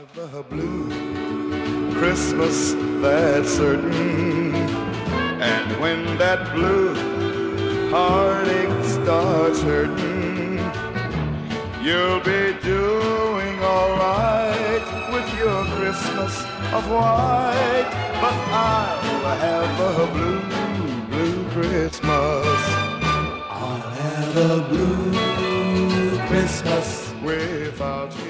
have a blue Christmas, that's certain. And when that blue heartache starts hurting, you'll be doing all right with your Christmas of white. But I'll have a blue, blue Christmas. I'll have a blue Christmas without you.